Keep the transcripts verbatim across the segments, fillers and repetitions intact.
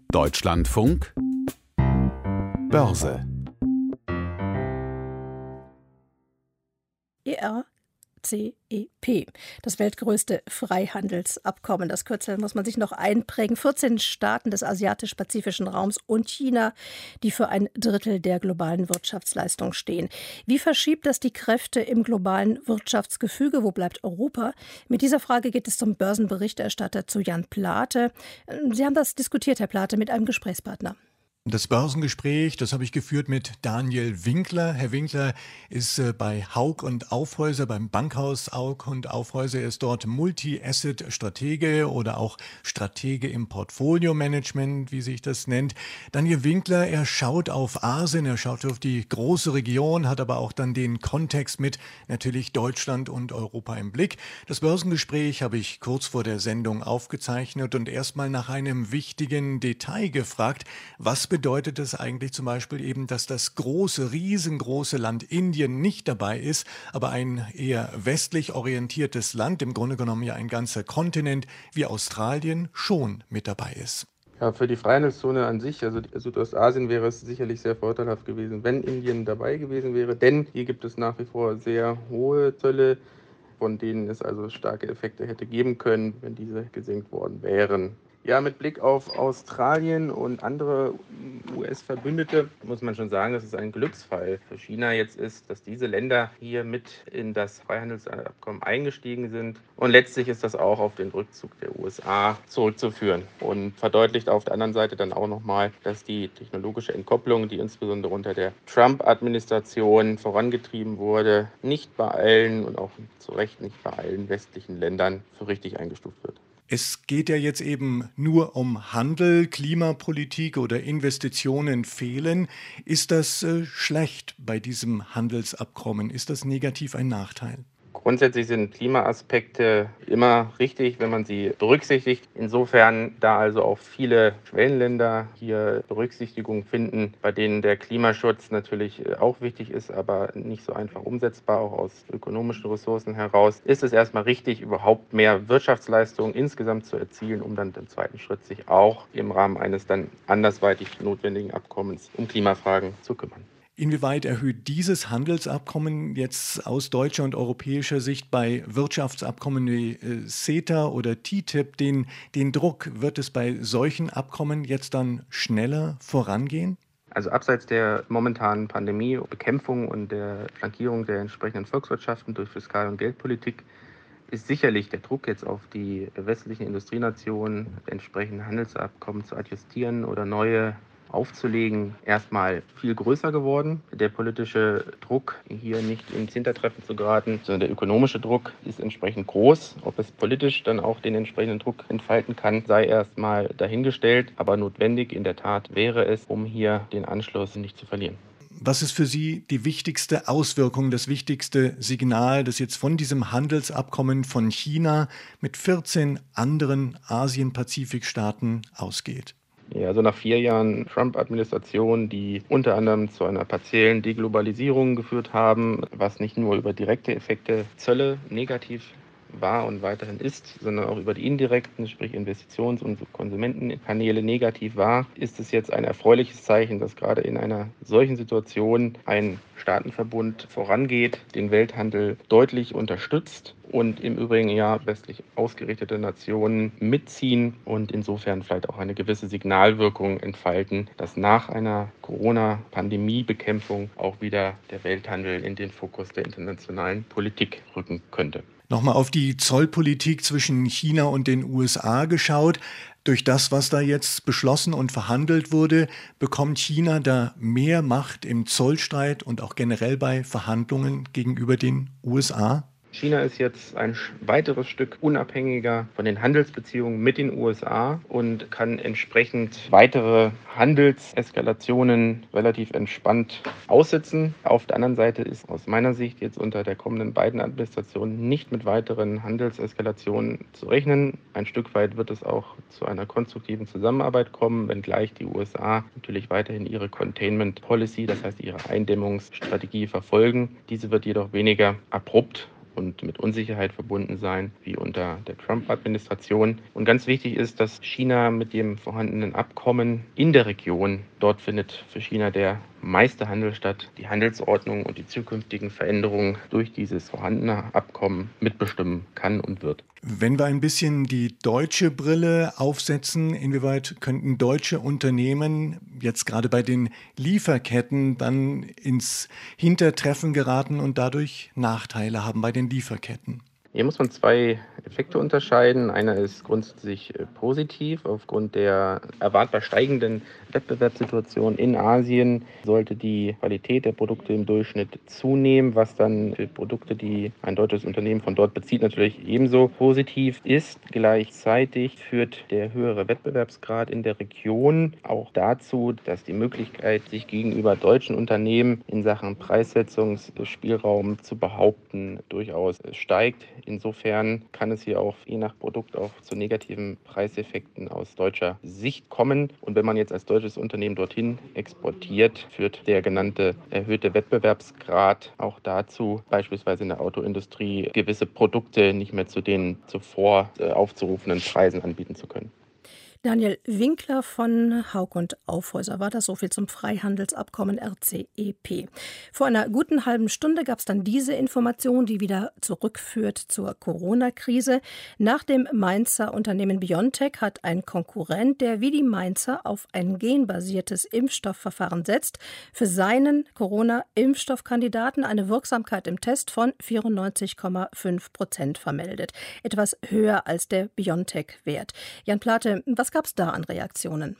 Deutschlandfunk Börse. E R C E P, das weltgrößte Freihandelsabkommen. Das Kürzel muss man sich noch einprägen. vierzehn Staaten des asiatisch-pazifischen Raums und China, die für ein Drittel der globalen Wirtschaftsleistung stehen. Wie verschiebt das die Kräfte im globalen Wirtschaftsgefüge? Wo bleibt Europa? Mit dieser Frage geht es zum Börsenberichterstatter zu Jan Plate. Sie haben das diskutiert, Herr Plate, mit einem Gesprächspartner. Das Börsengespräch, das habe ich geführt mit Daniel Winkler. Herr Winkler ist äh, bei Hauck und Aufhäuser, beim Bankhaus Hauck und Aufhäuser. Er ist dort Multi-Asset-Stratege oder auch Stratege im Portfolio-Management, wie sich das nennt. Daniel Winkler, er schaut auf Asien, er schaut auf die große Region, hat aber auch dann den Kontext mit natürlich Deutschland und Europa im Blick. Das Börsengespräch habe ich kurz vor der Sendung aufgezeichnet und erstmal nach einem wichtigen Detail gefragt. Was bedeutet es eigentlich zum Beispiel eben, dass das große, riesengroße Land Indien nicht dabei ist, aber ein eher westlich orientiertes Land, im Grunde genommen ja ein ganzer Kontinent wie Australien, schon mit dabei ist? Ja, für die Freihandelszone an sich, also Südostasien, wäre es sicherlich sehr vorteilhaft gewesen, wenn Indien dabei gewesen wäre, denn hier gibt es nach wie vor sehr hohe Zölle, von denen es also starke Effekte hätte geben können, wenn diese gesenkt worden wären. Ja, mit Blick auf Australien und andere U S-Verbündete muss man schon sagen, dass es ein Glücksfall für China jetzt ist, dass diese Länder hier mit in das Freihandelsabkommen eingestiegen sind. Und letztlich ist das auch auf den Rückzug der U S A zurückzuführen und verdeutlicht auf der anderen Seite dann auch nochmal, dass die technologische Entkopplung, die insbesondere unter der Trump-Administration vorangetrieben wurde, nicht bei allen und auch zu Recht nicht bei allen westlichen Ländern für richtig eingestuft wird. Es geht ja jetzt eben nur um Handel, Klimapolitik oder Investitionen fehlen. Ist das äh, schlecht bei diesem Handelsabkommen? Ist das negativ ein Nachteil? Grundsätzlich sind Klimaaspekte immer richtig, wenn man sie berücksichtigt. Insofern, da also auch viele Schwellenländer hier Berücksichtigung finden, bei denen der Klimaschutz natürlich auch wichtig ist, aber nicht so einfach umsetzbar, auch aus ökonomischen Ressourcen heraus, ist es erstmal richtig, überhaupt mehr Wirtschaftsleistung insgesamt zu erzielen, um dann im zweiten Schritt sich auch im Rahmen eines dann andersweitig notwendigen Abkommens um Klimafragen zu kümmern. Inwieweit erhöht dieses Handelsabkommen jetzt aus deutscher und europäischer Sicht bei Wirtschaftsabkommen wie äh, CETA oder T T I P den, den Druck? Wird es bei solchen Abkommen jetzt dann schneller vorangehen? Also abseits der momentanen Pandemiebekämpfung und der Flankierung der entsprechenden Volkswirtschaften durch Fiskal- und Geldpolitik ist sicherlich der Druck jetzt auf die westlichen Industrienationen, entsprechende Handelsabkommen zu adjustieren oder neue aufzulegen, erstmal viel größer geworden. Der politische Druck, hier nicht ins Hintertreffen zu geraten, sondern der ökonomische Druck ist entsprechend groß. Ob es politisch dann auch den entsprechenden Druck entfalten kann, sei erstmal dahingestellt. Aber notwendig in der Tat wäre es, um hier den Anschluss nicht zu verlieren. Was ist für Sie die wichtigste Auswirkung, das wichtigste Signal, das jetzt von diesem Handelsabkommen von China mit vierzehn anderen Asien-Pazifik-Staaten ausgeht? Ja, also nach vier Jahren Trump-Administration, die unter anderem zu einer partiellen Deglobalisierung geführt haben, was nicht nur über direkte Effekte Zölle negativ war und weiterhin ist, sondern auch über die indirekten, sprich Investitions- und Konsumentenkanäle negativ war, ist es jetzt ein erfreuliches Zeichen, dass gerade in einer solchen Situation ein Staatenverbund vorangeht, den Welthandel deutlich unterstützt und im Übrigen ja westlich ausgerichtete Nationen mitziehen und insofern vielleicht auch eine gewisse Signalwirkung entfalten, dass nach einer Corona-Pandemie-Bekämpfung auch wieder der Welthandel in den Fokus der internationalen Politik rücken könnte. Nochmal auf die Zollpolitik zwischen China und den U S A geschaut. Durch das, was da jetzt beschlossen und verhandelt wurde, bekommt China da mehr Macht im Zollstreit und auch generell bei Verhandlungen gegenüber den U S A? China ist jetzt ein weiteres Stück unabhängiger von den Handelsbeziehungen mit den U S A und kann entsprechend weitere Handelseskalationen relativ entspannt aussitzen. Auf der anderen Seite ist aus meiner Sicht jetzt unter der kommenden Biden-Administration nicht mit weiteren Handelseskalationen zu rechnen. Ein Stück weit wird es auch zu einer konstruktiven Zusammenarbeit kommen, wenngleich die U S A natürlich weiterhin ihre Containment Policy, das heißt ihre Eindämmungsstrategie verfolgen. Diese wird jedoch weniger abrupt und mit Unsicherheit verbunden sein, wie unter der Trump-Administration. Und ganz wichtig ist, dass China mit dem vorhandenen Abkommen in der Region, dort findet für China der meiste Handel statt, die Handelsordnung und die zukünftigen Veränderungen durch dieses vorhandene Abkommen mitbestimmen kann und wird. Wenn wir ein bisschen die deutsche Brille aufsetzen, inwieweit könnten deutsche Unternehmen jetzt gerade bei den Lieferketten dann ins Hintertreffen geraten und dadurch Nachteile haben bei den Lieferketten? Hier muss man zwei Effekte unterscheiden. Einer ist grundsätzlich positiv. Aufgrund der erwartbar steigenden Wettbewerbssituation in Asien sollte die Qualität der Produkte im Durchschnitt zunehmen, was dann für Produkte, die ein deutsches Unternehmen von dort bezieht, natürlich ebenso positiv ist. Gleichzeitig führt der höhere Wettbewerbsgrad in der Region auch dazu, dass die Möglichkeit, sich gegenüber deutschen Unternehmen in Sachen Preissetzungsspielraum zu behaupten, durchaus steigt. Insofern kann es hier auch je nach Produkt auch zu negativen Preiseffekten aus deutscher Sicht kommen. Und wenn man jetzt als deutsches Unternehmen dorthin exportiert, führt der genannte erhöhte Wettbewerbsgrad auch dazu, beispielsweise in der Autoindustrie gewisse Produkte nicht mehr zu den zuvor aufzurufenden Preisen anbieten zu können. Daniel Winkler von Hauck und Aufhäuser war das. So viel zum Freihandelsabkommen R C E P. Vor einer guten halben Stunde gab es dann diese Information, die wieder zurückführt zur Corona-Krise. Nach dem Mainzer Unternehmen BioNTech hat ein Konkurrent, der wie die Mainzer auf ein genbasiertes Impfstoffverfahren setzt, für seinen Corona-Impfstoffkandidaten eine Wirksamkeit im Test von vierundneunzig Komma fünf Prozent vermeldet. Etwas höher als der BioNTech-Wert. Jan Plate, was gab es da an Reaktionen?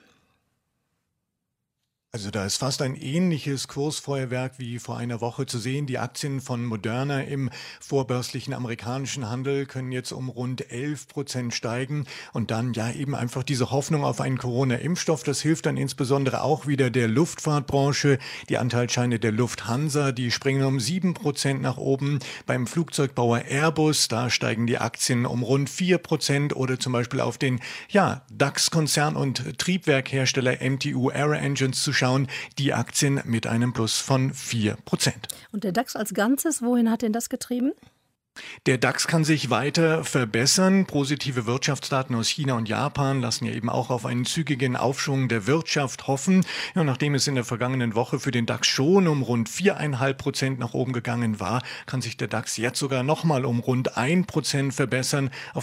Also da ist fast ein ähnliches Kursfeuerwerk wie vor einer Woche zu sehen. Die Aktien von Moderna im vorbörslichen amerikanischen Handel können jetzt um rund elf Prozent steigen. Und dann ja eben einfach diese Hoffnung auf einen Corona-Impfstoff. Das hilft dann insbesondere auch wieder der Luftfahrtbranche. Die Anteilsscheine der Lufthansa, die springen um sieben Prozent nach oben. Beim Flugzeugbauer Airbus, da steigen die Aktien um rund vier Prozent. Oder zum Beispiel auf den ja, DAX-Konzern und Triebwerkhersteller M T U Aero Engines zu schauen, die Aktien mit einem Plus von vier Prozent. Und der DAX als Ganzes, wohin hat denn das getrieben? Der DAX kann sich weiter verbessern. Positive Wirtschaftsdaten aus China und Japan lassen ja eben auch auf einen zügigen Aufschwung der Wirtschaft hoffen. Ja, nachdem es in der vergangenen Woche für den DAX schon um rund vier Komma fünf Prozent nach oben gegangen war, kann sich der DAX jetzt sogar nochmal um rund ein Prozent verbessern auf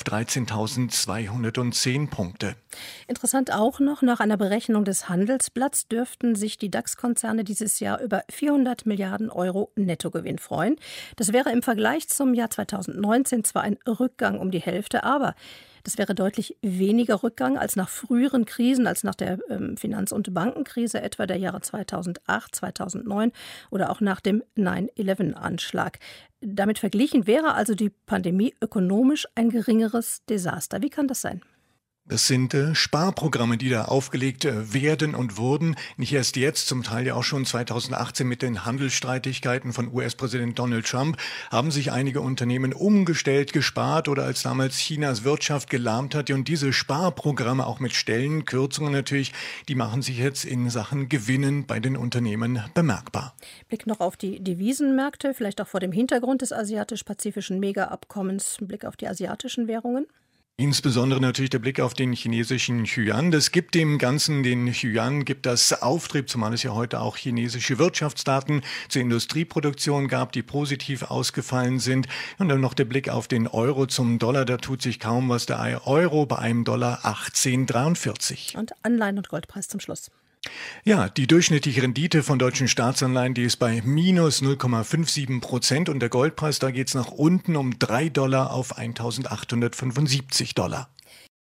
dreizehntausendzweihundertzehn Punkte. Interessant auch noch, nach einer Berechnung des Handelsblatts dürften sich die DAX-Konzerne dieses Jahr über vierhundert Milliarden Euro Nettogewinn freuen. Das wäre im Vergleich zum Jahr zweitausendneunzehn zwar ein Rückgang um die Hälfte, aber das wäre deutlich weniger Rückgang als nach früheren Krisen, als nach der ähm, Finanz- und Bankenkrise etwa der Jahre zweitausendacht, zweitausendneun oder auch nach dem neun elf Anschlag. Damit verglichen wäre also die Pandemie ökonomisch ein geringeres Desaster. Wie kann das sein? Das sind äh, Sparprogramme, die da aufgelegt äh, werden und wurden. Nicht erst jetzt, zum Teil ja auch schon zweitausendachtzehn mit den Handelsstreitigkeiten von U S-Präsident Donald Trump, haben sich einige Unternehmen umgestellt, gespart oder als damals Chinas Wirtschaft gelahmt hat. Und diese Sparprogramme, auch mit Stellenkürzungen natürlich, die machen sich jetzt in Sachen Gewinnen bei den Unternehmen bemerkbar. Blick noch auf die Devisenmärkte, vielleicht auch vor dem Hintergrund des asiatisch-pazifischen Mega-Abkommens, Blick auf die asiatischen Währungen. Insbesondere natürlich der Blick auf den chinesischen Yuan. Das gibt dem Ganzen, den Yuan, gibt das Auftrieb, zumal es ja heute auch chinesische Wirtschaftsdaten zur Industrieproduktion gab, die positiv ausgefallen sind. Und dann noch der Blick auf den Euro zum Dollar. Da tut sich kaum was. Der Euro bei einem Dollar achtzehn Komma dreiundvierzig. Und Anleihen- und Goldpreis zum Schluss. Ja, die durchschnittliche Rendite von deutschen Staatsanleihen, die ist bei minus null Komma siebenundfünfzig Prozent und der Goldpreis, da geht's nach unten um drei Dollar auf eintausendachthundertfünfundsiebzig Dollar.